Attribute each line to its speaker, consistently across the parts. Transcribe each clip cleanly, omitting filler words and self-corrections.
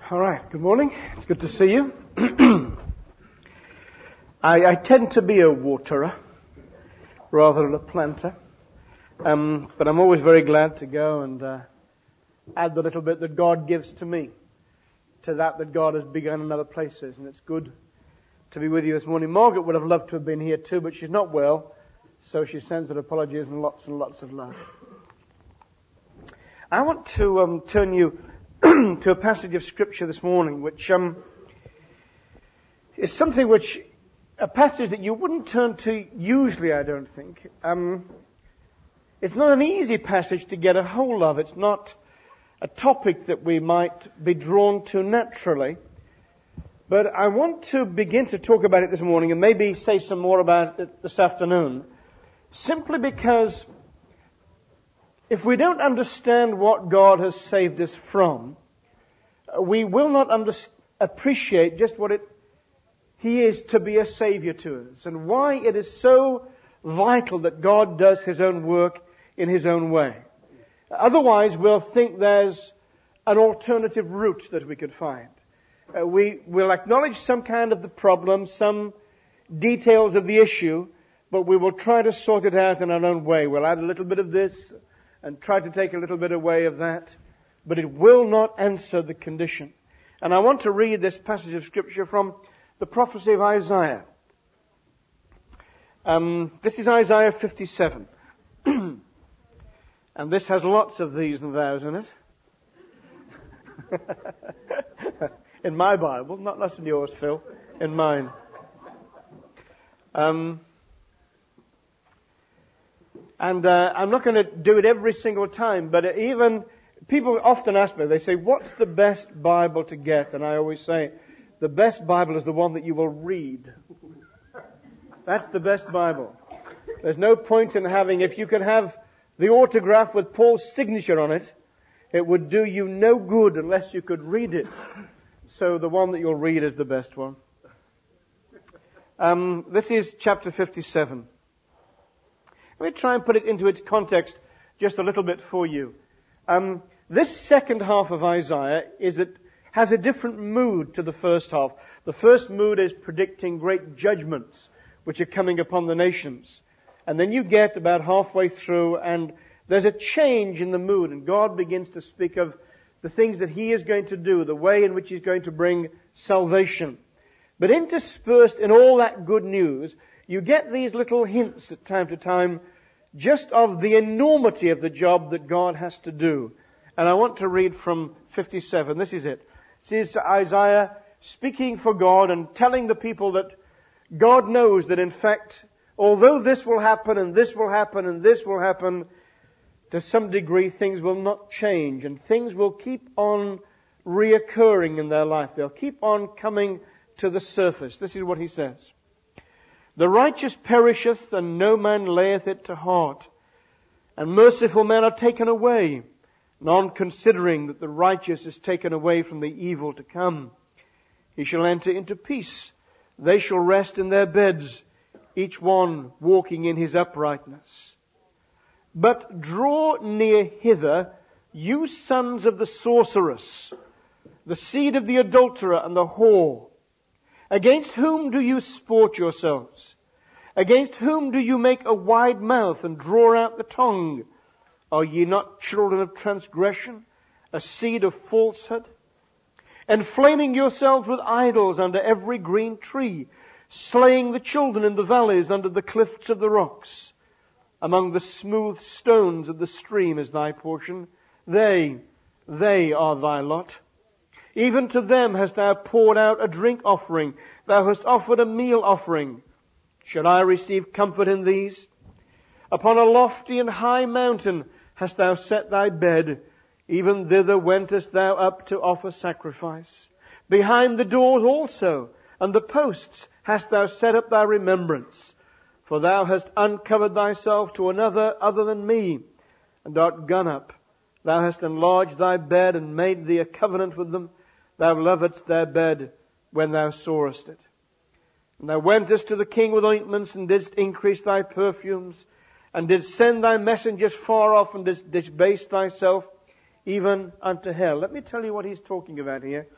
Speaker 1: All right, good morning. It's good to see you. I tend to be a waterer rather than a planter, but I'm always very glad to go and add the little bit that God gives to me to that God has begun in other places, and it's good to be with you this morning. Margaret would have loved to have been here too, but she's not well, so she sends her apologies and lots of love. I want to turn you to a passage of Scripture this morning, which is something which, a passage that you wouldn't turn to usually, I don't think. It's not an easy passage to get a hold of. It's not a topic that we might be drawn to naturally. But I want to begin to talk about it this morning and maybe say some more about it this afternoon, simply because if we don't understand what God has saved us from, we will not appreciate just what He is to be a Savior to us, and why it is so vital that God does His own work in His own way. Otherwise, we'll think there's an alternative route that we could find. We will acknowledge some kind of the problem, some details of the issue, but we will try to sort it out in our own way. We'll add a little bit of this and try to take a little bit away of that, but it will not answer the condition. And I want to read this passage of Scripture from the prophecy of Isaiah. This is Isaiah 57. And this has lots of these and thous in it. In my Bible, not less in yours, Phil, in mine. And I'm not going to do it every single time, but even people often ask me, they say, what's the best Bible to get? And I always say, the best Bible is the one that you will read. That's the best Bible. There's no point in having, if you could have the autograph with Paul's signature on it, it would do you no good unless you could read it. So the one that you'll read is the best one. This is chapter 57. Let me try and put it into its context just a little bit for you. This second half of Isaiah has a different mood to the first half. The first mood is predicting great judgments which are coming upon the nations. And then you get about halfway through and there's a change in the mood, and God begins to speak of the things that He is going to do, the way in which He's going to bring salvation. But interspersed in all that good news, you get these little hints at time to time just of the enormity of the job that God has to do. And I want to read from 57. This is it. This is Isaiah speaking for God and telling the people that God knows that in fact, although this will happen and this will happen and this will happen, to some degree things will not change and things will keep on reoccurring in their life. They'll keep on coming to the surface. This is what He says. The righteous perisheth, and no man layeth it to heart. And merciful men are taken away, none considering that the righteous is taken away from the evil to come. He shall enter into peace. They shall rest in their beds, each one walking in his uprightness. But draw near hither, you sons of the sorceress, the seed of the adulterer and the whore. Against whom do you sport yourselves? Against whom do you make a wide mouth and draw out the tongue? Are ye not children of transgression, a seed of falsehood? Enflaming yourselves with idols under every green tree, slaying the children in the valleys under the cliffs of the rocks. Among the smooth stones of the stream is thy portion. They are thy lot. Even to them hast thou poured out a drink offering. Thou hast offered a meal offering. Shall I receive comfort in these? Upon a lofty and high mountain hast thou set thy bed. Even thither wentest thou up to offer sacrifice. Behind the doors also and the posts hast thou set up thy remembrance. For thou hast uncovered thyself to another other than me, and art gone up. Thou hast enlarged thy bed and made thee a covenant with them. Thou lovedst their bed when thou sawest it. And thou wentest to the king with ointments, and didst increase thy perfumes, and didst send thy messengers far off, and didst debase thyself even unto hell. Let me tell you what he's talking about here.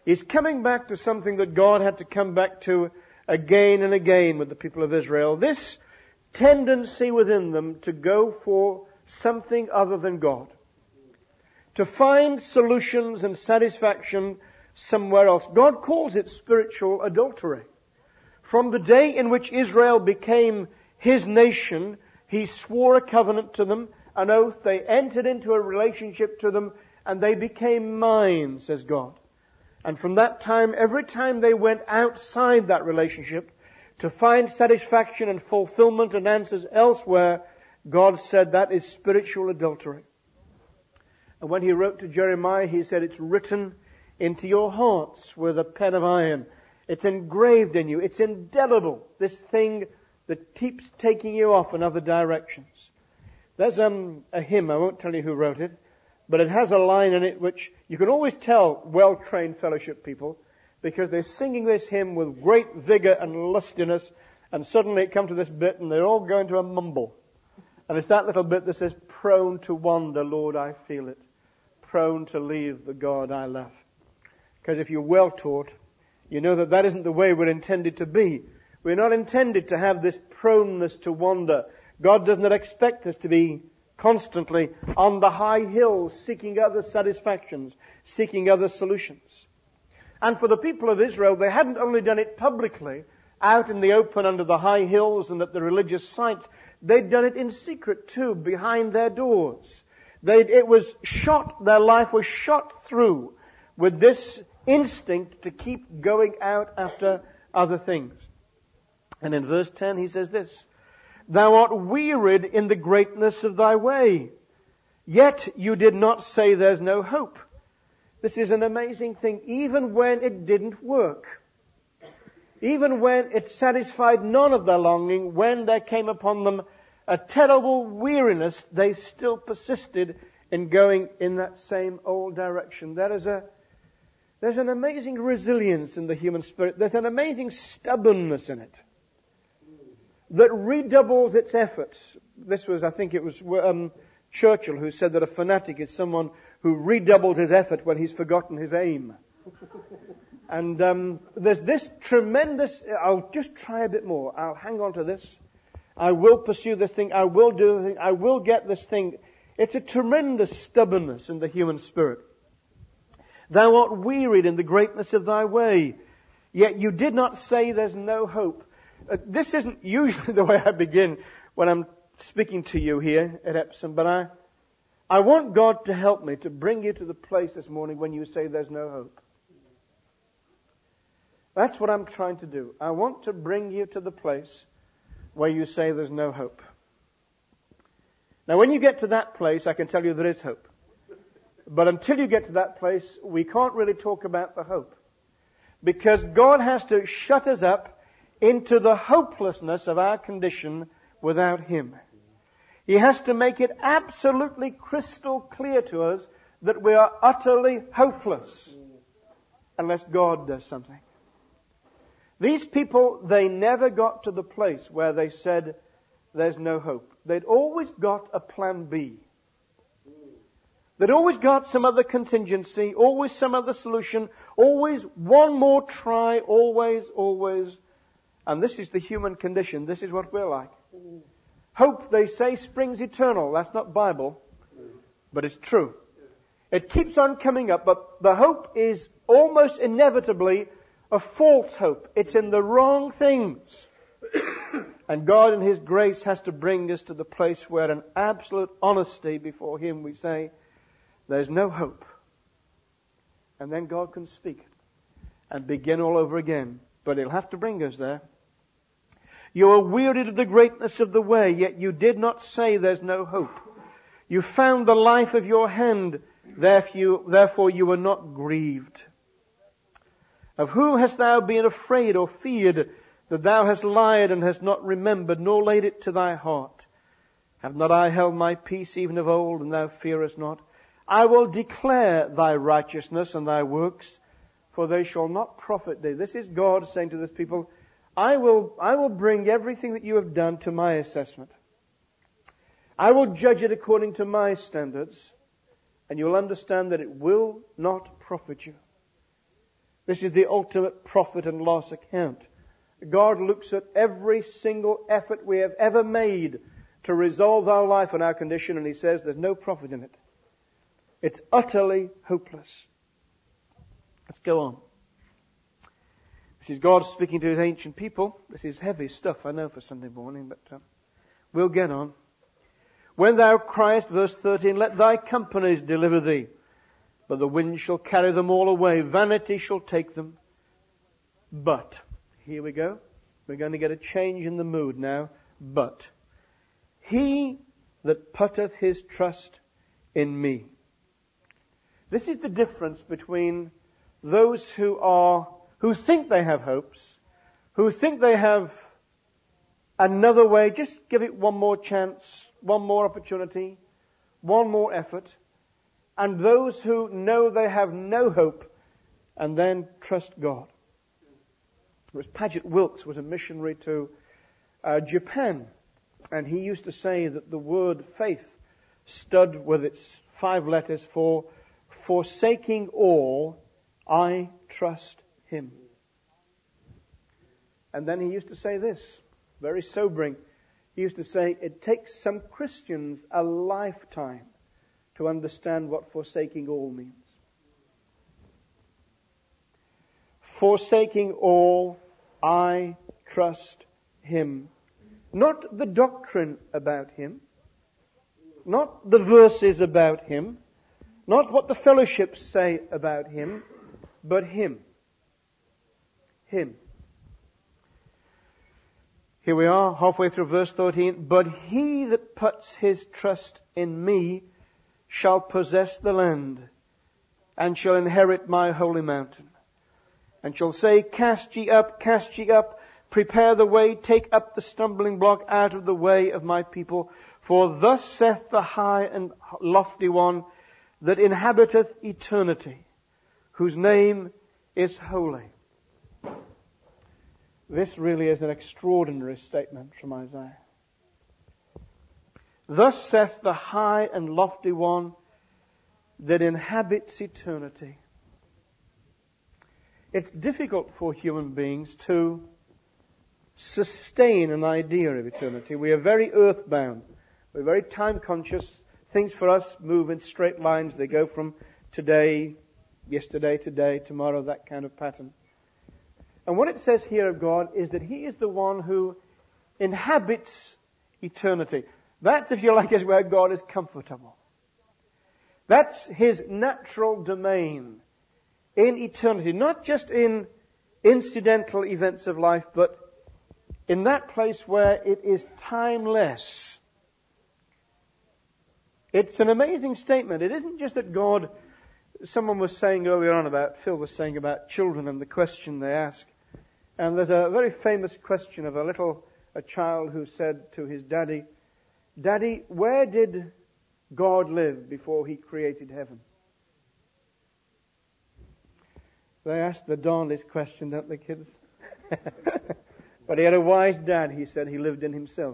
Speaker 1: He's coming back to something that God had to come back to again and again with the people of Israel. This tendency within them to go for something other than God. To find solutions and satisfaction somewhere else. God calls it spiritual adultery. From the day in which Israel became His nation, He swore a covenant to them, an oath. They entered into a relationship to them, and they became mine, says God. And from that time, every time they went outside that relationship to find satisfaction and fulfillment and answers elsewhere, God said that is spiritual adultery. And when He wrote to Jeremiah, He said, it's written into your hearts with a pen of iron. It's engraved in you. It's indelible. This thing that keeps taking you off in other directions. There's a hymn, I won't tell you who wrote it, but it has a line in it which you can always tell well-trained fellowship people, because they're singing this hymn with great vigor and lustiness, and suddenly it comes to this bit and they're all going to a mumble. And it's that little bit that says, prone to wander, Lord, I feel it. Prone to leave the God I love. Because if you're well taught, you know that that isn't the way we're intended to be. We're not intended to have this proneness to wander. God does not expect us to be constantly on the high hills seeking other satisfactions, seeking other solutions. And for the people of Israel, they hadn't only done it publicly, out in the open under the high hills and at the religious sites, they'd done it in secret too, behind their doors. Their life was shot through with this instinct to keep going out after other things. And in verse 10 he says this, thou art wearied in the greatness of thy way, yet you did not say there's no hope. This is an amazing thing, even when it didn't work. Even when it satisfied none of their longing, when there came upon them a terrible weariness, they still persisted in going in that same old direction. There's an amazing resilience in the human spirit. There's an amazing stubbornness in it that redoubles its efforts. I think it was Churchill who said that a fanatic is someone who redoubles his effort when he's forgotten his aim. And there's this tremendous, I'll just try a bit more. I'll hang on to this. I will pursue this thing. I will do the thing. I will get this thing. It's a tremendous stubbornness in the human spirit. Thou art wearied in the greatness of thy way, yet you did not say there's no hope. This isn't usually the way I begin when I'm speaking to you here at Epsom, but I want God to help me to bring you to the place this morning when you say there's no hope. That's what I'm trying to do. I want to bring you to the place where you say there's no hope. Now when you get to that place, I can tell you there is hope. But until you get to that place, we can't really talk about the hope. Because God has to shut us up into the hopelessness of our condition without Him. He has to make it absolutely crystal clear to us that we are utterly hopeless unless God does something. These people, they never got to the place where they said there's no hope. They'd always got a plan B. They'd always got some other contingency, always some other solution, always one more try, always. And this is the human condition. This is what we're like. Hope, they say, springs eternal. That's not Bible, but it's true. It keeps on coming up, but the hope is almost inevitably a false hope. It's in the wrong things. And God in His grace has to bring us to the place where in absolute honesty before Him we say, there's no hope. And then God can speak and begin all over again. But He'll have to bring us there. You are wearied of the greatness of the way, yet you did not say there's no hope. You found the life of your hand, therefore you were not grieved. Of who hast thou been afraid or feared, that thou hast lied and hast not remembered, nor laid it to thy heart? Have not I held my peace even of old, and thou fearest not? I will declare thy righteousness and thy works, for they shall not profit thee. This is God saying to this people, I will bring everything that you have done to my assessment. I will judge it according to my standards, and you will understand that it will not profit you. This is the ultimate profit and loss account. God looks at every single effort we have ever made to resolve our life and our condition, and He says there's no profit in it. It's utterly hopeless. Let's go on. This is God speaking to His ancient people. This is heavy stuff, I know, for Sunday morning, but we'll get on. When thou criest, verse 13, let thy companies deliver thee, but the wind shall carry them all away. Vanity shall take them. But, here we go. We're going to get a change in the mood now. But, he that putteth his trust in me. This is the difference between those who think they have hopes, who think they have another way, just give it one more chance, one more opportunity, one more effort, and those who know they have no hope and then trust God. Paget Wilkes was a missionary to Japan, and he used to say that the word faith stood with its 5 letters for forsaking all, I trust Him. And then he used to say this, very sobering. He used to say, it takes some Christians a lifetime to understand what forsaking all means. Forsaking all, I trust Him. Not the doctrine about Him, not the verses about Him, not what the fellowships say about Him, but Him. Him. Here we are, halfway through verse 13. But he that puts his trust in me shall possess the land, and shall inherit my holy mountain. And shall say, cast ye up, prepare the way, take up the stumbling block out of the way of my people. For thus saith the high and lofty one that inhabiteth eternity, whose name is holy. This really is an extraordinary statement from Isaiah. Thus saith the high and lofty one that inhabits eternity. It's difficult for human beings to sustain an idea of eternity. We are very earthbound. We're very time conscious. Things for us move in straight lines. They go from today, yesterday, today, tomorrow, that kind of pattern. And what it says here of God is that He is the one who inhabits eternity. That's, if you like, is where God is comfortable. That's His natural domain in eternity. Not just in incidental events of life, but in that place where it is timeless. It's an amazing statement. It isn't just that God, someone was saying earlier on Phil was saying about children and the question they ask. And there's a very famous question of a child who said to his daddy, Daddy, where did God live before He created heaven? They ask the darndest question, don't they, kids? But he had a wise dad. He said he lived in Himself.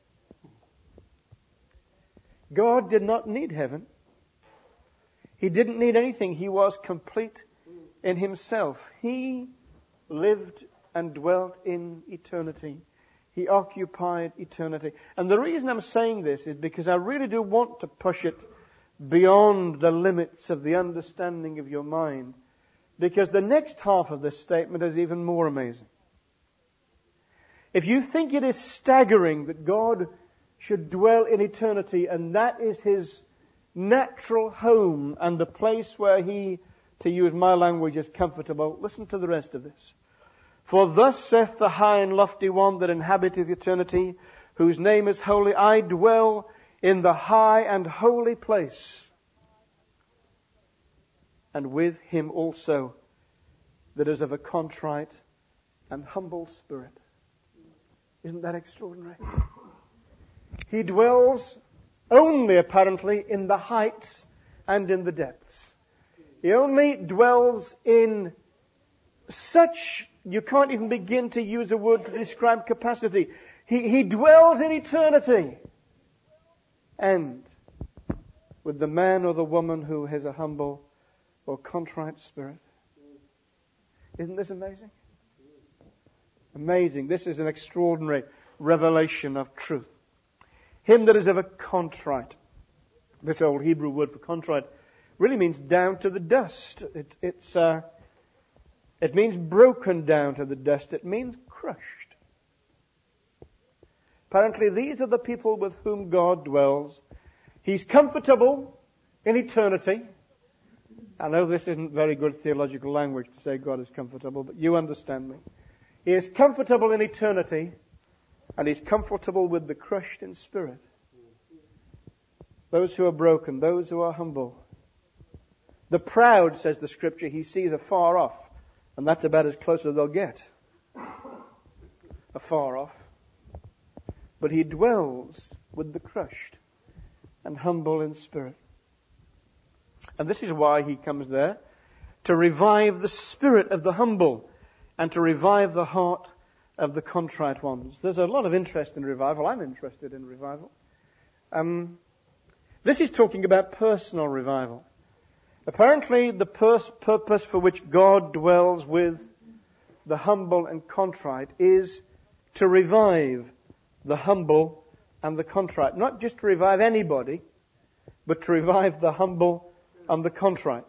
Speaker 1: God did not need heaven. He didn't need anything. He was complete in Himself. He lived and dwelt in eternity. He occupied eternity. And the reason I'm saying this is because I really do want to push it beyond the limits of the understanding of your mind. Because the next half of this statement is even more amazing. If you think it is staggering that God should dwell in eternity and that is His natural home and the place where He, to use my language, is comfortable, listen to the rest of this. For thus saith the high and lofty one that inhabiteth eternity, whose name is holy, I dwell in the high and holy place, and with Him also that is of a contrite and humble spirit. Isn't that extraordinary? He dwells only apparently in the heights and in the depths. He only dwells in such, you can't even begin to use a word to describe capacity. He dwells in eternity. And with the man or the woman who has a humble or contrite spirit. Isn't this amazing? Amazing. This is an extraordinary revelation of truth. Him that is ever contrite. This old Hebrew word for contrite really means down to the dust. It means broken down to the dust. It means crushed. Apparently, these are the people with whom God dwells. He's comfortable in eternity. I know this isn't very good theological language to say God is comfortable, but you understand me. He is comfortable in eternity, and He's comfortable with the crushed in spirit. Those who are broken, those who are humble. The proud, says the Scripture, He sees afar off, and that's about as close as they'll get. Afar off. But He dwells with the crushed and humble in spirit. And this is why He comes there, to revive the spirit of the humble and to revive the heart of the contrite ones. There's a lot of interest in revival. I'm interested in revival. This is talking about personal revival. Apparently, the purpose for which God dwells with the humble and contrite is to revive the humble and the contrite. Not just to revive anybody, but to revive the humble and the contrite.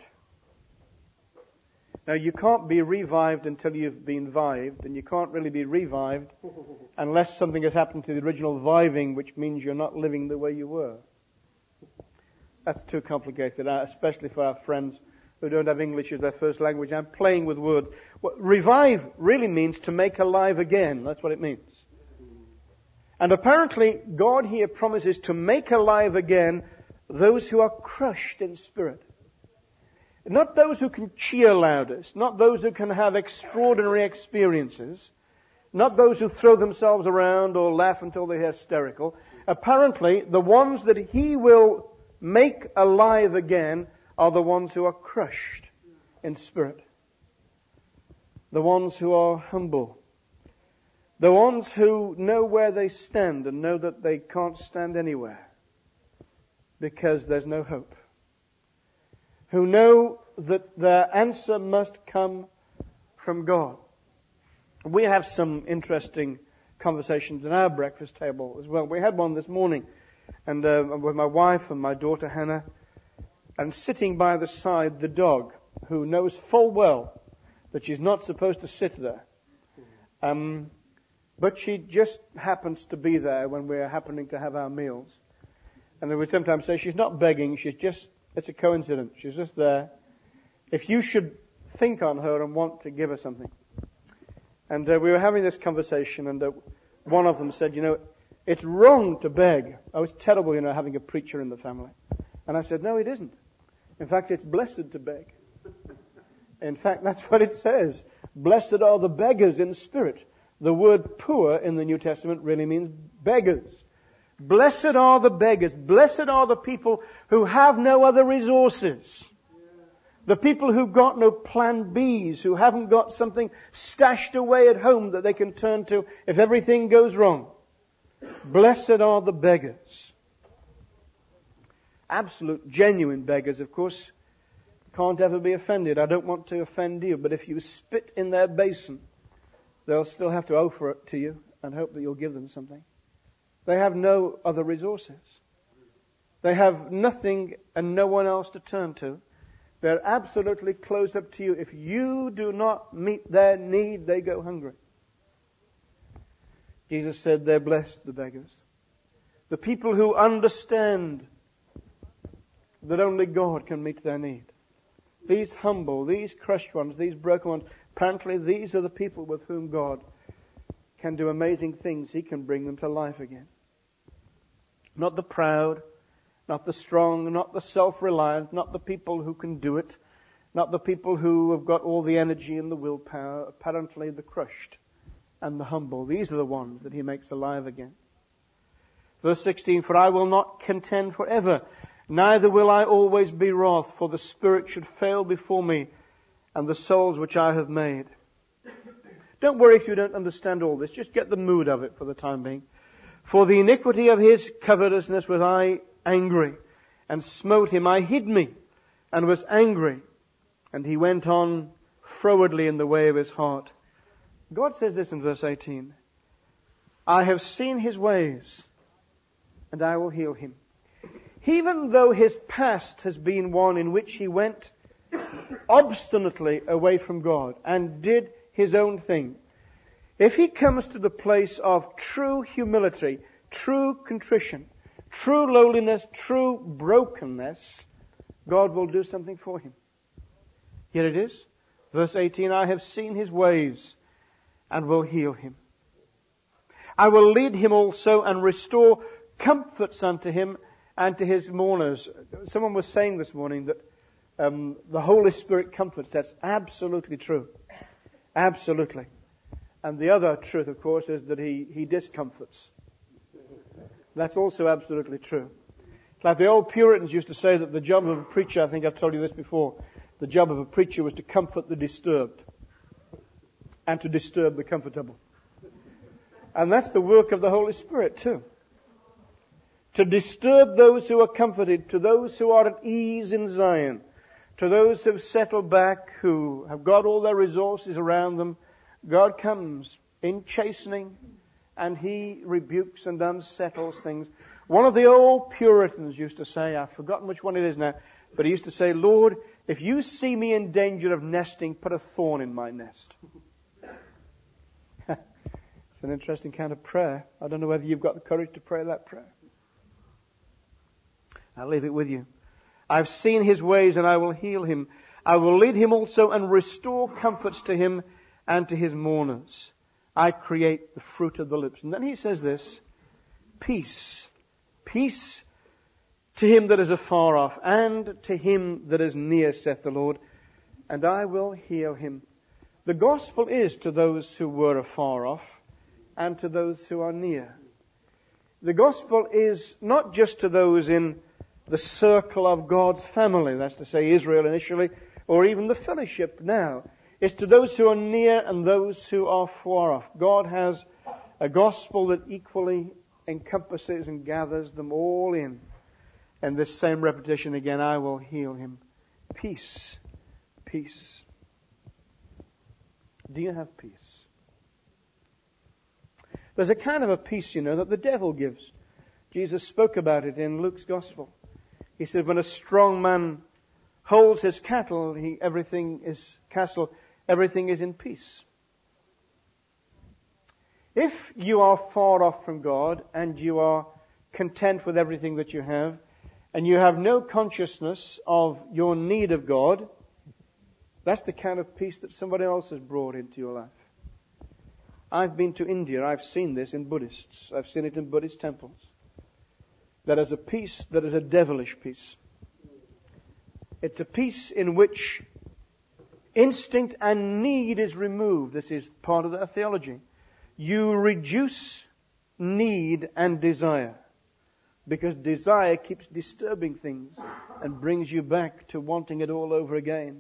Speaker 1: Now, you can't be revived until you've been vived, and you can't really be revived unless something has happened to the original viving, which means you're not living the way you were. That's too complicated, especially for our friends who don't have English as their first language. I'm playing with words. What revive really means to make alive again. That's what it means. And apparently, God here promises to make alive again those who are crushed in spirit. Not those who can cheer loudest, not those who can have extraordinary experiences, not those who throw themselves around or laugh until they're hysterical. Apparently, the ones that He will make alive again are the ones who are crushed in spirit. The ones who are humble. The ones who know where they stand and know that they can't stand anywhere because there's no hope. Who know that their answer must come from God. We have some interesting conversations in our breakfast table as well. We had one this morning, and with my wife and my daughter Hannah, and sitting by the side the dog, who knows full well that she's not supposed to sit there. But she just happens to be there when we're happening to have our meals. And we sometimes say she's not begging, it's a coincidence. She's just there. If you should think on her and want to give her something. And we were having this conversation, and one of them said, it's wrong to beg. Oh, it's terrible, having a preacher in the family. And I said, no, it isn't. In fact, it's blessed to beg. In fact, that's what it says. Blessed are the beggars in spirit. The word poor in the New Testament really means beggars. Blessed are the beggars. Blessed are the people who have no other resources. The people who've got no plan Bs, who haven't got something stashed away at home that they can turn to if everything goes wrong. Blessed are the beggars. Absolute, genuine beggars, of course, can't ever be offended. I don't want to offend you, but if you spit in their basin, they'll still have to offer it to you and hope that you'll give them something. They have no other resources. They have nothing and no one else to turn to. They're absolutely closed up to you. If you do not meet their need, they go hungry. Jesus said they're blessed, the beggars. The people who understand that only God can meet their need. These humble, these crushed ones, these broken ones, apparently these are the people with whom God can do amazing things. He can bring them to life again. Not the proud, not the strong, not the self-reliant, not the people who can do it, not the people who have got all the energy and the willpower, apparently the crushed and the humble. These are the ones that He makes alive again. Verse 16, for I will not contend forever, neither will I always be wroth, for the spirit should fail before me, and the souls which I have made. Don't worry if you don't understand all this. Just get the mood of it for the time being. For the iniquity of his covetousness was I angry, and smote him. I hid me, and was angry. And he went on frowardly in the way of his heart. God says this in verse 18. I have seen his ways, and I will heal him. Even though his past has been one in which he went obstinately away from God and did his own thing, if he comes to the place of true humility, true contrition, true lowliness, true brokenness, God will do something for him. Here it is. Verse 18, I have seen his ways and will heal him. I will lead him also and restore comforts unto him and to his mourners. Someone was saying this morning that the Holy Spirit comforts. That's absolutely true. Absolutely. And the other truth, of course, is that he discomforts. That's also absolutely true. It's like the old Puritans used to say that the job of a preacher, I think I've told you this before, the job of a preacher was to comfort the disturbed and to disturb the comfortable. And that's the work of the Holy Spirit too. To disturb those who are comforted, to those who are at ease in Zion, to those who have settled back, who have got all their resources around them, God comes in chastening and he rebukes and unsettles things. One of the old Puritans used to say, I've forgotten which one it is now, but he used to say, Lord, if you see me in danger of nesting, put a thorn in my nest. It's an interesting kind of prayer. I don't know whether you've got the courage to pray that prayer. I'll leave it with you. I've seen his ways and I will heal him. I will lead him also and restore comforts to him and to his mourners. I create the fruit of the lips. And then he says this, peace. Peace to him that is afar off and to him that is near, saith the Lord, and I will heal him. The gospel is to those who were afar off and to those who are near. The gospel is not just to those in the circle of God's family, that's to say Israel initially, or even the fellowship now. It's to those who are near and those who are far off. God has a gospel that equally encompasses and gathers them all in. And this same repetition again, I will heal him. Peace. Peace. Do you have peace? There's a kind of a peace, that the devil gives. Jesus spoke about it in Luke's Gospel. He said, when a strong man holds his cattle, everything is in peace. If you are far off from God and you are content with everything that you have, and you have no consciousness of your need of God, that's the kind of peace that somebody else has brought into your life. I've been to India. I've seen this in Buddhists. I've seen it in Buddhist temples. That is a peace that is a devilish peace. It's a peace in which instinct and need is removed. This is part of their theology. You reduce need and desire, because desire keeps disturbing things and brings you back to wanting it all over again.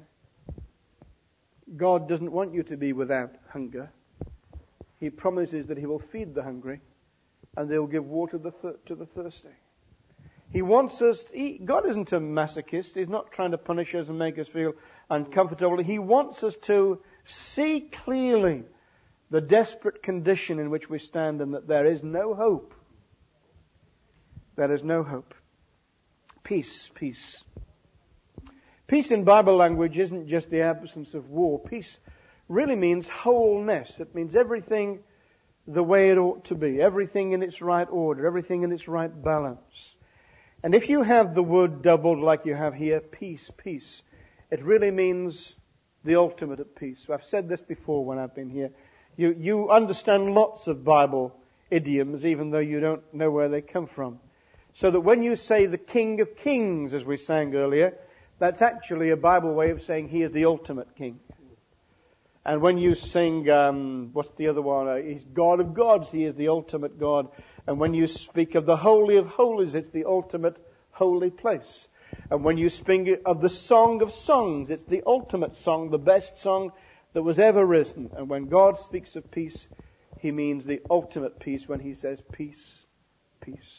Speaker 1: God doesn't want you to be without hunger. He promises that he will feed the hungry and they will give water to the thirsty. He wants us to eat. God isn't a masochist. He's not trying to punish us and make us feel uncomfortable. He wants us to see clearly the desperate condition in which we stand and that there is no hope. There is no hope. Peace, peace. Peace in Bible language isn't just the absence of war. Peace really means wholeness. It means everything the way it ought to be. Everything in its right order. Everything in its right balance. And if you have the word doubled like you have here, peace, peace, it really means the ultimate at peace. So I've said this before when I've been here. You understand lots of Bible idioms even though you don't know where they come from. So that when you say the King of Kings, as we sang earlier, that's actually a Bible way of saying he is the ultimate king. And when you sing, what's the other one? He's God of gods, he is the ultimate God. And when you speak of the Holy of Holies, it's the ultimate holy place. And when you speak of the Song of Songs, it's the ultimate song, the best song that was ever written. And when God speaks of peace, he means the ultimate peace when he says peace, peace.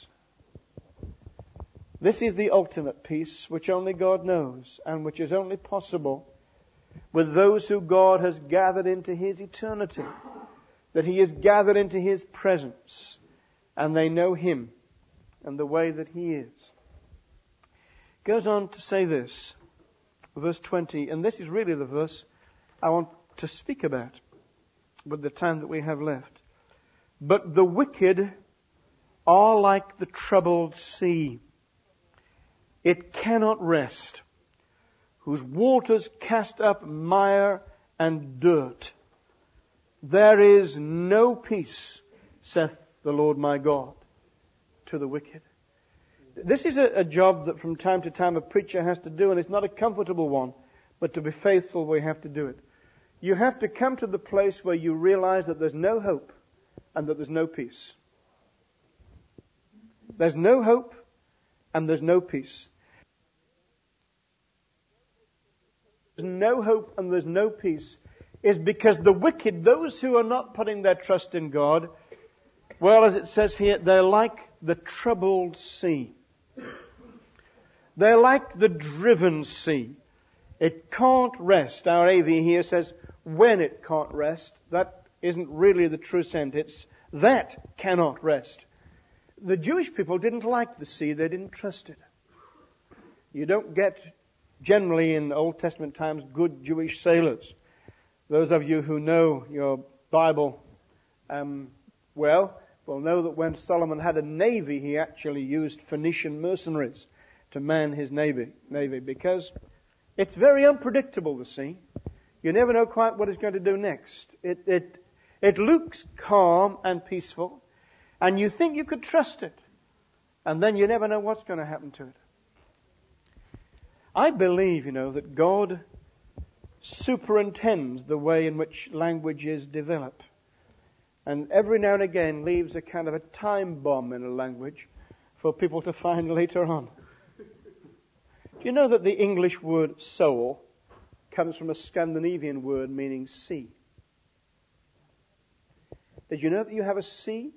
Speaker 1: This is the ultimate peace which only God knows and which is only possible with those who God has gathered into His eternity, that He has gathered into His presence, and they know Him and the way that He is. Goes on to say this, verse 20, and this is really the verse I want to speak about with the time that we have left. But the wicked are like the troubled sea. It cannot rest, whose waters cast up mire and dirt. There is no peace, saith the Lord my God, to the wicked. This is a job that from time to time a preacher has to do, and it's not a comfortable one, but to be faithful we have to do it. You have to come to the place where you realize that there's no hope and that there's no peace. There's no hope and there's no peace. There's no hope and there's no peace is because the wicked, those who are not putting their trust in God, well, as it says here, they're like the troubled sea. They're like the driven sea. It can't rest. Our AV here says, when it can't rest. That isn't really the true sense. It's that cannot rest. The Jewish people didn't like the sea. They didn't trust it. You don't get, generally in Old Testament times, good Jewish sailors. Those of you who know your Bible well will know that when Solomon had a navy, he actually used Phoenician mercenaries to man his navy because it's very unpredictable, the sea. You never know quite what it's going to do next. It looks calm and peaceful, and you think you could trust it, and then you never know what's going to happen to it. I believe, that God superintends the way in which languages develop, and every now and again leaves a kind of a time bomb in a language for people to find later on. Do you know that the English word soul comes from a Scandinavian word meaning sea? Did you know that you have a sea?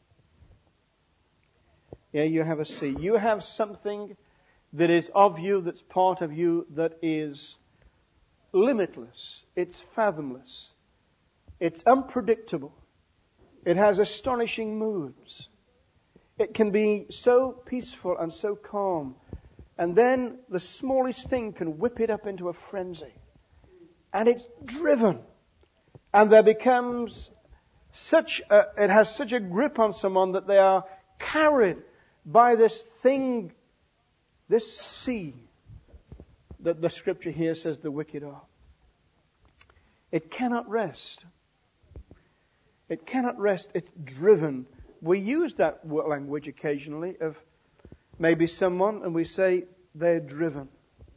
Speaker 1: Yeah, you have a sea. You have something that is of you, that's part of you, that is limitless. It's fathomless. It's unpredictable. It has astonishing moods. It can be so peaceful and so calm. And then the smallest thing can whip it up into a frenzy. And it's driven. And there becomes it has such a grip on someone that they are carried by this thing, this sea that the scripture here says the wicked are. It cannot rest. It cannot rest. It's driven. We use that language occasionally of maybe someone, and we say they're driven.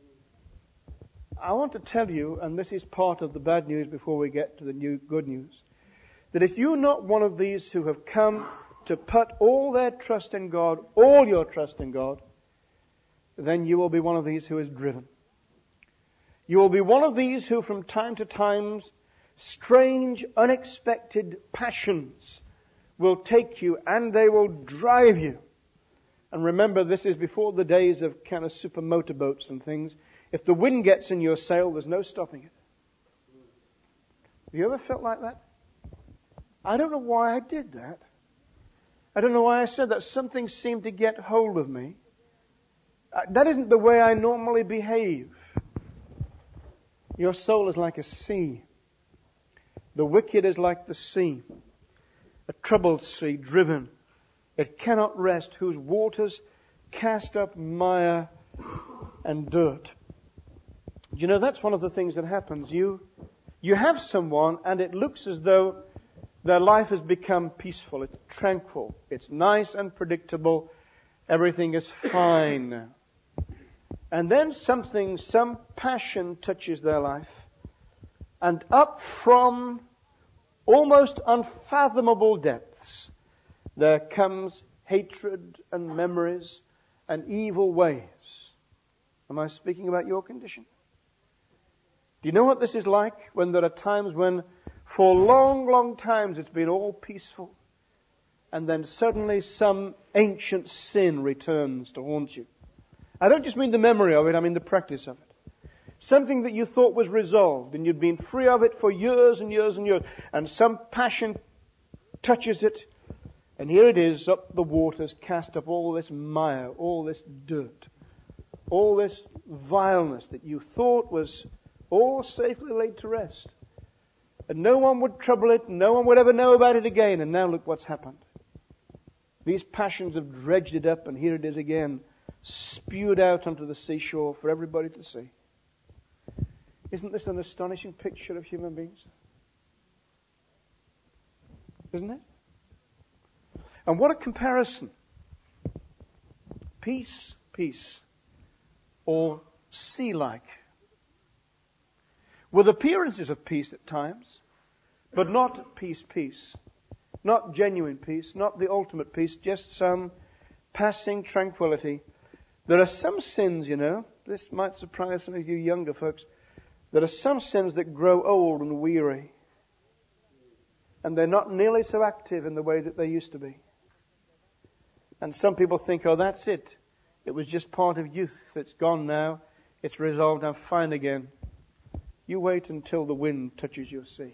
Speaker 1: I want to tell you, and this is part of the bad news before we get to the good news, that if you're not one of these who have come to put all their trust in God, all your trust in God, then you will be one of these who is driven. You will be one of these who from time to time, strange, unexpected passions will take you and they will drive you. And remember, this is before the days of kind of super motorboats and things. If the wind gets in your sail, there's no stopping it. Have you ever felt like that? I don't know why I did that. I don't know why I said that. Something seemed to get hold of me. That isn't the way I normally behave. Your soul is like a sea. The wicked is like the sea. A troubled sea, driven. It cannot rest, whose waters cast up mire and dirt. Do you know, that's one of the things that happens. You have someone and it looks as though their life has become peaceful. It's tranquil. It's nice and predictable. Everything is fine now. And then some passion touches their life. And up from almost unfathomable depths, there comes hatred and memories and evil ways. Am I speaking about your condition? Do you know what this is like? When there are times when for long, long times it's been all peaceful, and then suddenly some ancient sin returns to haunt you. I don't just mean the memory of it, I mean the practice of it. Something that you thought was resolved, and you'd been free of it for years and years and years, and some passion touches it, and here it is, up the waters, cast up all this mire, all this dirt, all this vileness that you thought was all safely laid to rest. And no one would trouble it, no one would ever know about it again, and now look what's happened. These passions have dredged it up, and here it is again, spewed out onto the seashore for everybody to see. Isn't this an astonishing picture of human beings? Isn't it? And what a comparison. Peace, peace, or sea-like. With appearances of peace at times, but not peace, peace. Not genuine peace, not the ultimate peace, just some passing tranquility. There are some sins, this might surprise some of you younger folks. There are some sins that grow old and weary. And they're not nearly so active in the way that they used to be. And some people think, oh, that's it. It was just part of youth. It's gone now. It's resolved. I'm fine again. You wait until the wind touches your sea.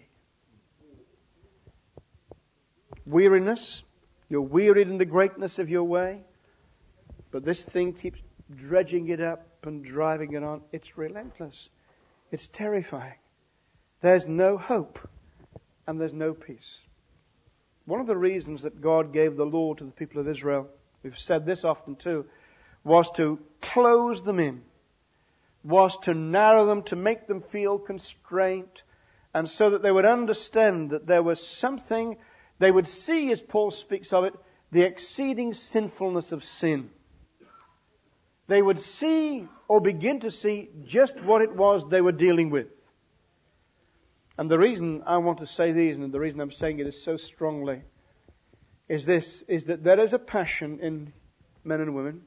Speaker 1: Weariness. You're wearied in the greatness of your way. But this thing keeps dredging it up and driving it on. It's relentless. It's terrifying. There's no hope. And there's no peace. One of the reasons that God gave the law to the people of Israel, we've said this often too, was to close them in. Was to narrow them, to make them feel constraint, and so that they would understand that there was something, they would see, as Paul speaks of it, the exceeding sinfulness of sin. They would see, or begin to see, just what it was they were dealing with. And the reason I want to say these, and the reason I'm saying it is so strongly, is that there is a passion in men and women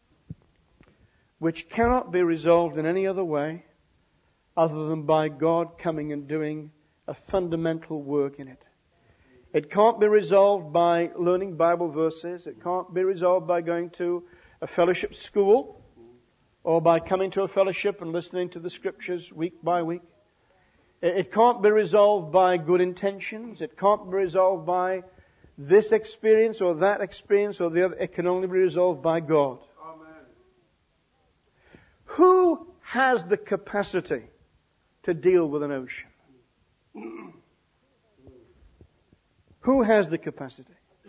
Speaker 1: which cannot be resolved in any other way other than by God coming and doing a fundamental work in it. It can't be resolved by learning Bible verses. It can't be resolved by going to a fellowship school or by coming to a fellowship and listening to the Scriptures week by week. It can't be resolved by good intentions. It can't be resolved by this experience or that experience or the other. It can only be resolved by God. Amen. Who has the capacity to deal with an ocean? Who has the capacity?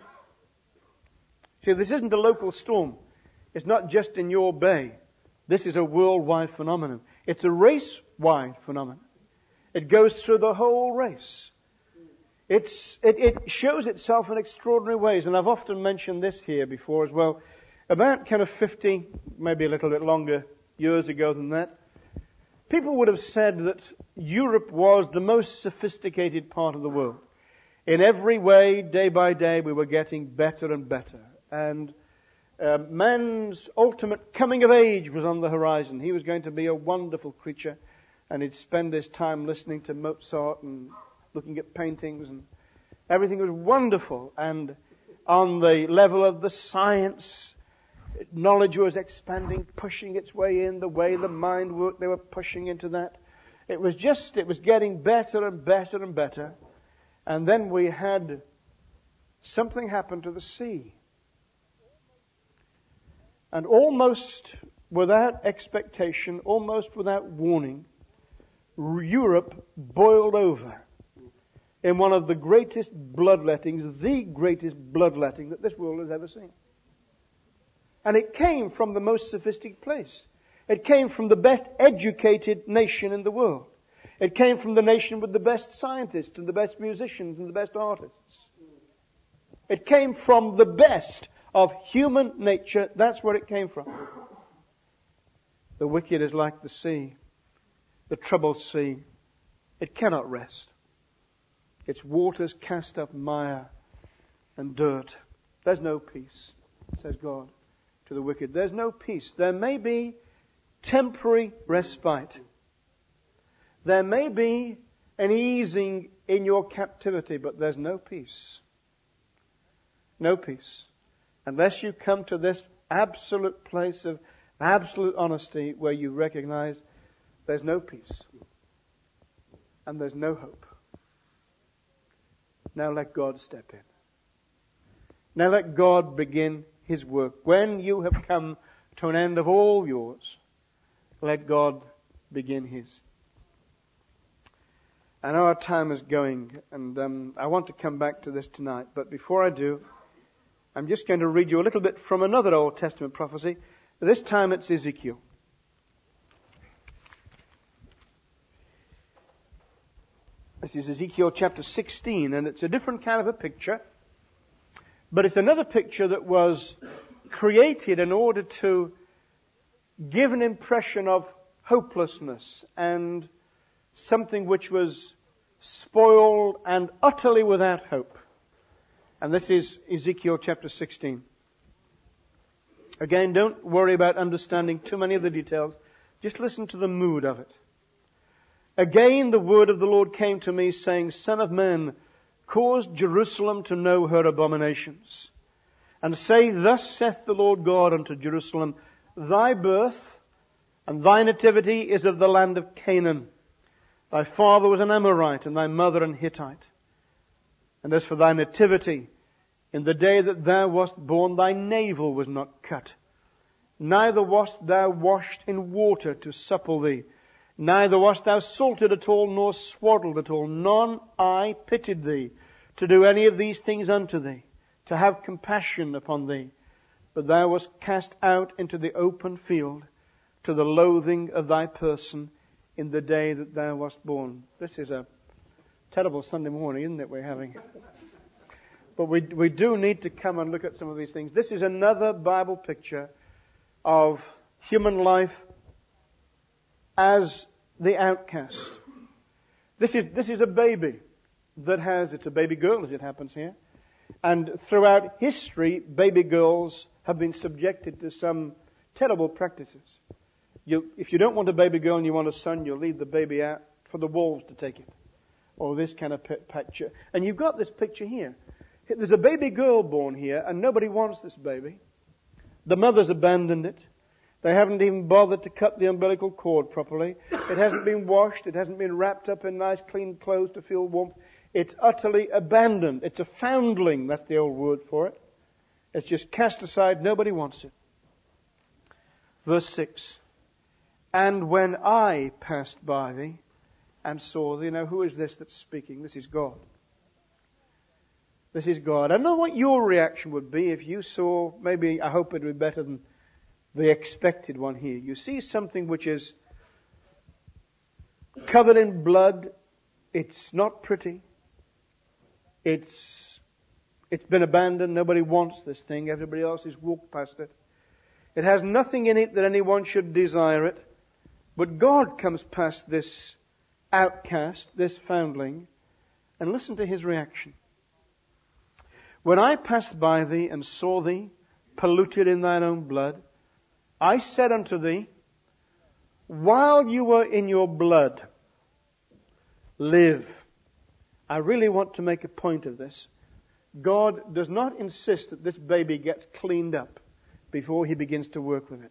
Speaker 1: See, this isn't a local storm. It's not just in your bay. This is a worldwide phenomenon. It's a race-wide phenomenon. It goes through the whole race. It shows itself in extraordinary ways. And I've often mentioned this here before as well. About kind of 50, maybe a little bit longer, years ago than that, people would have said that Europe was the most sophisticated part of the world. In every way, day by day, we were getting better and better. And man's ultimate coming of age was on the horizon. He was going to be a wonderful creature. And he'd spend his time listening to Mozart and looking at paintings, and everything was wonderful. And on the level of the science, knowledge was expanding, pushing its way in. The way the mind worked, they were pushing into that. It was getting better and better and better. And then we had something happen to the sea. And almost without expectation, almost without warning, Europe boiled over in one of the greatest bloodlettings, the greatest bloodletting that this world has ever seen. And it came from the most sophisticated place. It came from the best educated nation in the world. It came from the nation with the best scientists and the best musicians and the best artists. It came from the best of human nature. That's where it came from. The wicked is like the sea. The troubled sea, it cannot rest. Its waters cast up mire and dirt. There's no peace, says God to the wicked. There's no peace. There may be temporary respite. There may be an easing in your captivity, but there's no peace. No peace. Unless you come to this absolute place of absolute honesty where you recognize there's no peace. And there's no hope. Now let God step in. Now let God begin His work. When you have come to an end of all yours, let God begin His. I know our time is going, and I want to come back to this tonight. But before I do, I'm just going to read you a little bit from another Old Testament prophecy. This time it's Ezekiel. This is Ezekiel chapter 16, and it's a different kind of a picture. But it's another picture that was created in order to give an impression of hopelessness and something which was spoiled and utterly without hope. And this is Ezekiel chapter 16. Again, don't worry about understanding too many of the details. Just listen to the mood of it. Again the word of the Lord came to me, saying, Son of man, cause Jerusalem to know her abominations. And say, Thus saith the Lord God unto Jerusalem, Thy birth and thy nativity is of the land of Canaan. Thy father was an Amorite, and thy mother an Hittite. And as for thy nativity, in the day that thou wast born, thy navel was not cut. Neither wast thou washed in water to supple thee. Neither wast thou salted at all, nor swaddled at all. None I pitied thee, to do any of these things unto thee, to have compassion upon thee. But thou wast cast out into the open field, to the loathing of thy person, in the day that thou wast born. This is a terrible Sunday morning, isn't it, we're having? But we do need to come and look at some of these things. This is another Bible picture of human life as the outcast. This is a baby it's a baby girl as it happens here. And throughout history, baby girls have been subjected to some terrible practices. If you don't want a baby girl and you want a son, you'll leave the baby out for the wolves to take it. Or this kind of picture. And you've got this picture here. There's a baby girl born here, and nobody wants this baby. The mother's abandoned it. They haven't even bothered to cut the umbilical cord properly. It hasn't been washed. It hasn't been wrapped up in nice clean clothes to feel warmth. It's utterly abandoned. It's a foundling. That's the old word for it. It's just cast aside. Nobody wants it. Verse 6. And when I passed by thee and saw thee. Now who is this that's speaking? This is God. This is God. I don't know what your reaction would be if you saw, maybe I hope it would be better than the expected one here. You see something which is covered in blood. It's not pretty. It's been abandoned. Nobody wants this thing. Everybody else has walked past it. It has nothing in it that anyone should desire it. But God comes past this outcast, this foundling, and listen to His reaction. When I passed by thee and saw thee polluted in thine own blood, I said unto thee, while you were in your blood, live. I really want to make a point of this. God does not insist that this baby gets cleaned up before He begins to work with it.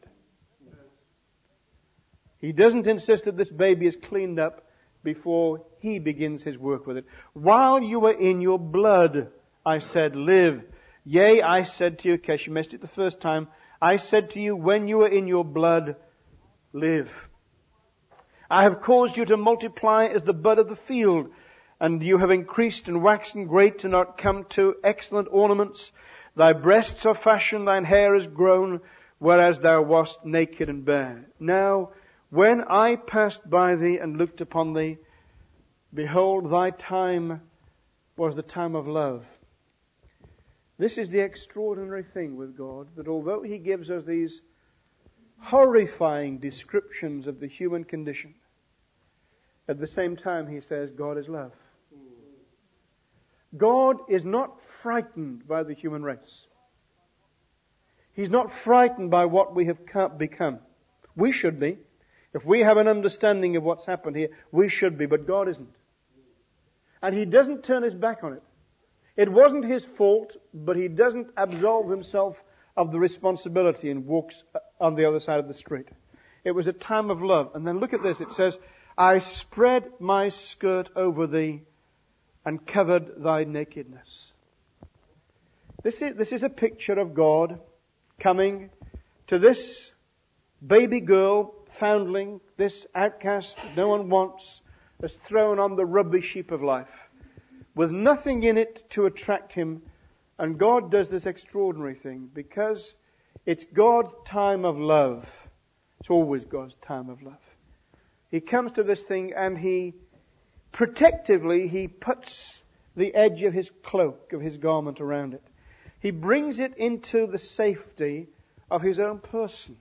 Speaker 1: He doesn't insist that this baby is cleaned up before He begins His work with it. While you were in your blood, I said, live. Yea, I said to you, in case you missed it the first time, I said to you, when you were in your blood, live. I have caused you to multiply as the bud of the field, and you have increased and waxen great and art come to excellent ornaments. Thy breasts are fashioned, thine hair is grown, whereas thou wast naked and bare. Now, when I passed by thee and looked upon thee, behold, thy time was the time of love. This is the extraordinary thing with God, that although He gives us these horrifying descriptions of the human condition, at the same time He says God is love. God is not frightened by the human race. He's not frightened by what we have become. We should be. If we have an understanding of what's happened here, we should be, but God isn't. And He doesn't turn His back on it. It wasn't His fault, but He doesn't absolve Himself of the responsibility and walks on the other side of the street. It was a time of love. And then look at this. It says, I spread my skirt over thee and covered thy nakedness. This is a picture of God coming to this baby girl, foundling, this outcast that no one wants, that's thrown on the rubbish heap of life, with nothing in it to attract him. And God does this extraordinary thing because it's God's time of love. It's always God's time of love. He comes to this thing and he puts the edge of his cloak, of his garment around it. He brings it into the safety of his own person.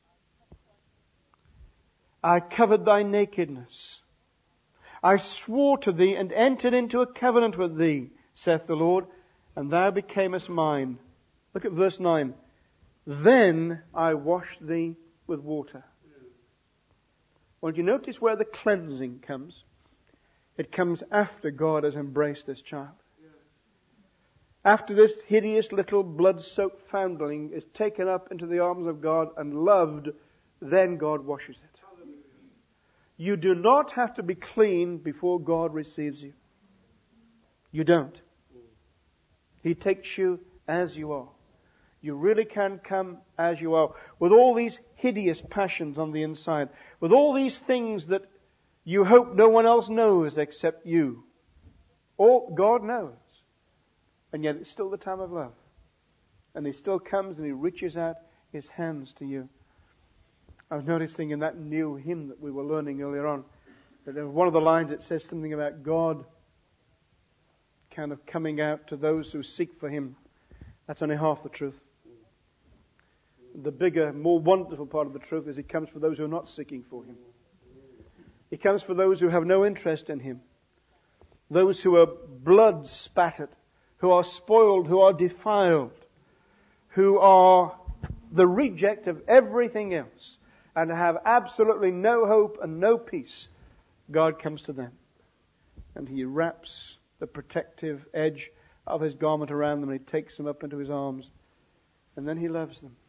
Speaker 1: I covered thy nakedness. I swore to thee and entered into a covenant with thee, saith the Lord, and thou becamest mine. Look at verse 9. Then I washed thee with water. Well, do you notice where the cleansing comes? It comes after God has embraced this child. After this hideous little blood-soaked foundling is taken up into the arms of God and loved, then God washes it. You do not have to be clean before God receives you. You don't. He takes you as you are. You really can come as you are, with all these hideous passions on the inside, with all these things that you hope no one else knows except you. All God knows. And yet it's still the time of love. And He still comes and He reaches out His hands to you. I was noticing in that new hymn that we were learning earlier on, that there was one of the lines that says something about God kind of coming out to those who seek for Him. That's only half the truth. The bigger, more wonderful part of the truth is He comes for those who are not seeking for Him. He comes for those who have no interest in Him. Those who are blood spattered, who are spoiled, who are defiled, who are the reject of everything else, and have absolutely no hope and no peace. God comes to them. And He wraps the protective edge of His garment around them and He takes them up into His arms. And then He loves them.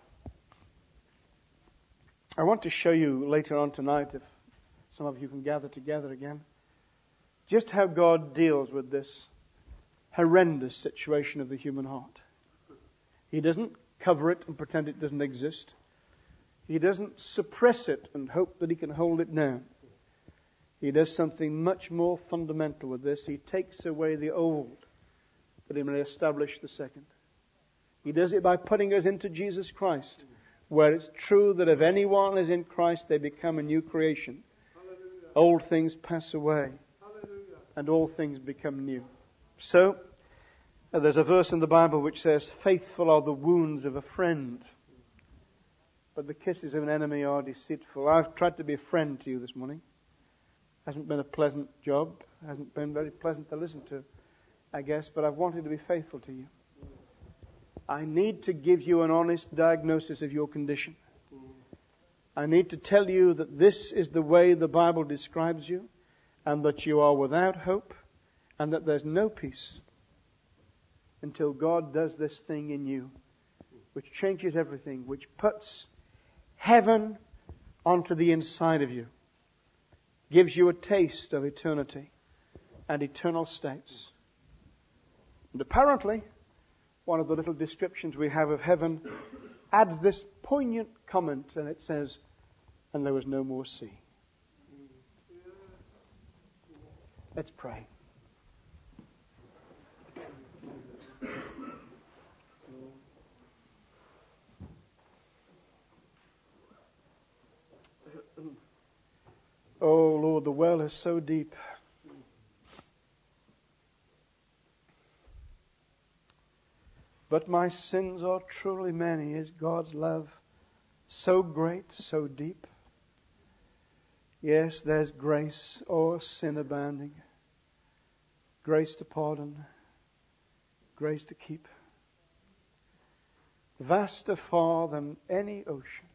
Speaker 1: I want to show you later on tonight, if some of you can gather together again, just how God deals with this horrendous situation of the human heart. He doesn't cover it and pretend it doesn't exist. He doesn't suppress it and hope that He can hold it down. He does something much more fundamental with this. He takes away the old that He may establish the second. He does it by putting us into Jesus Christ, where it's true that if anyone is in Christ, they become a new creation. Hallelujah. Old things pass away. Hallelujah. And all things become new. So, there's a verse in the Bible which says, faithful are the wounds of a friend, but the kisses of an enemy are deceitful. I've tried to be a friend to you this morning. Hasn't been a pleasant job. Hasn't been very pleasant to listen to, I guess, but I've wanted to be faithful to you. I need to give you an honest diagnosis of your condition. I need to tell you that this is the way the Bible describes you, and that you are without hope, and that there's no peace until God does this thing in you, which changes everything, which puts heaven onto the inside of you, gives you a taste of eternity and eternal states. And apparently, one of the little descriptions we have of heaven adds this poignant comment, and it says, and there was no more sea. Let's pray. Oh Lord, the well is so deep. But my sins are truly many. Is God's love so great, so deep? Yes, there's grace or sin abounding. Grace to pardon. Grace to keep. Vaster far than any ocean.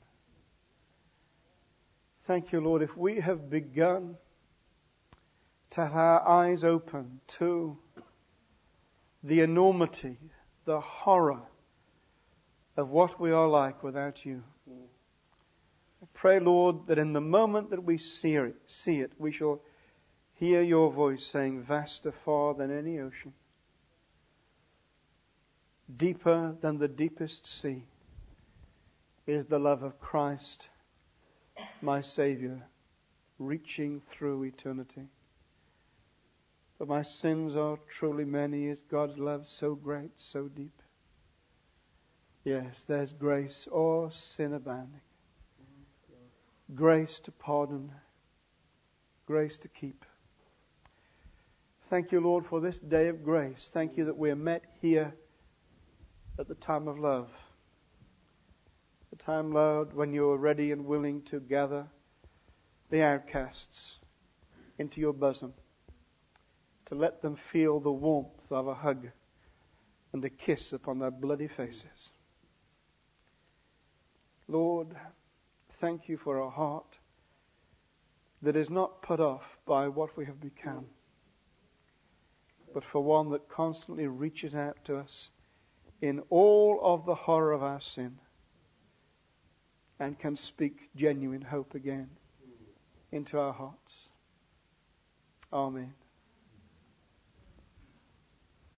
Speaker 1: Thank you, Lord, if we have begun to have our eyes open to the enormity, the horror of what we are like without you. I pray, Lord, that in the moment that we see it, we shall hear your voice saying, vaster far than any ocean, deeper than the deepest sea, is the love of Christ, my Savior, reaching through eternity. For my sins are truly many. Is God's love so great, so deep? Yes, there's grace or sin abounding. Grace to pardon. Grace to keep. Thank you, Lord, for this day of grace. Thank you that we are met here at the time of love. The time, Lord, when you are ready and willing to gather the outcasts into your bosom, to let them feel the warmth of a hug and a kiss upon their bloody faces. Lord, thank you for a heart that is not put off by what we have become, but for one that constantly reaches out to us in all of the horror of our sin and can speak genuine hope again into our hearts. Amen.